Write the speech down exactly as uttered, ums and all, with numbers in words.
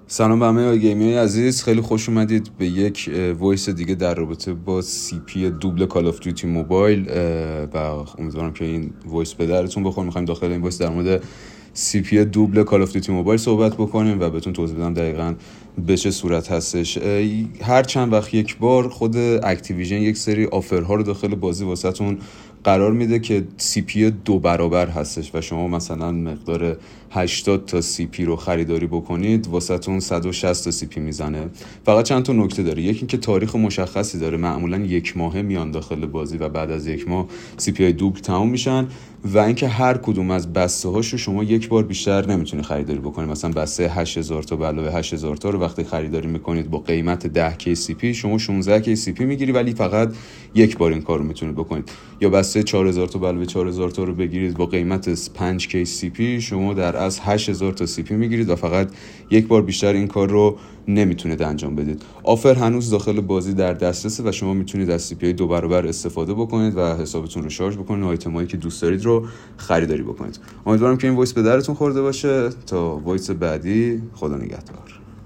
سلام به همه گیمرهای عزیز، خیلی خوش اومدید به یک وایس دیگه در رابطه با سی پی دوبل کال آف دیوتی موبایل و امیدوارم که این وایس به درتون بخوره. می‌خوایم داخل این وایس در مورد سی پی دوبل کال آف دیوتی موبایل صحبت بکنیم و بهتون توضیح بدم دقیقاً به چه صورت هستش. هر چند وقت یک بار خود اکتیویژن یک سری آفرها رو داخل بازی واسهتون قرار میده که سی پی دو برابر هستش و شما مثلا مقدار هشتاد تا سی پی رو خریداری بکنید واسهتون صد و شصت تا سی پی میزنه. فقط چند تا نکته داره. یکی اینکه تاریخ مشخصی داره، معمولا یک ماهه میان داخل بازی و بعد از یک ماه سی پی های دوبل تموم میشن و اینکه هر کدوم از بسته هاشو شما یک بار بیشتر نمیتونید خریداری بکنید. مثلا بسته هشت هزار تا به علاوه هشت هزار تا رو وقتی خریداری میکنید با قیمت ده کی سی پی شما شانزده کی سی پی میگیری، ولی فقط یک بار این کارو میتونید بکنید. یا بسته چهار هزار تا به علاوه چهار هزار تا رو بگیرید با قیمت پنج کی سی پی شما در از هشت هزار تا سی پی میگیرید و فقط یک بار بیشتر این کار رو نمیتونید انجام بدید. آفر هنوز داخل بازی در دسترسه و شما میتونید از سی پی دو برابر استفاده بکنید و حسابتون رو شارژ بکنید و آیتمایی که دوست دارید رو خریداری بکنید. امیدوارم که این وایس به درتون خورده باشه. تا وایس بعدی، خدا نگهدار.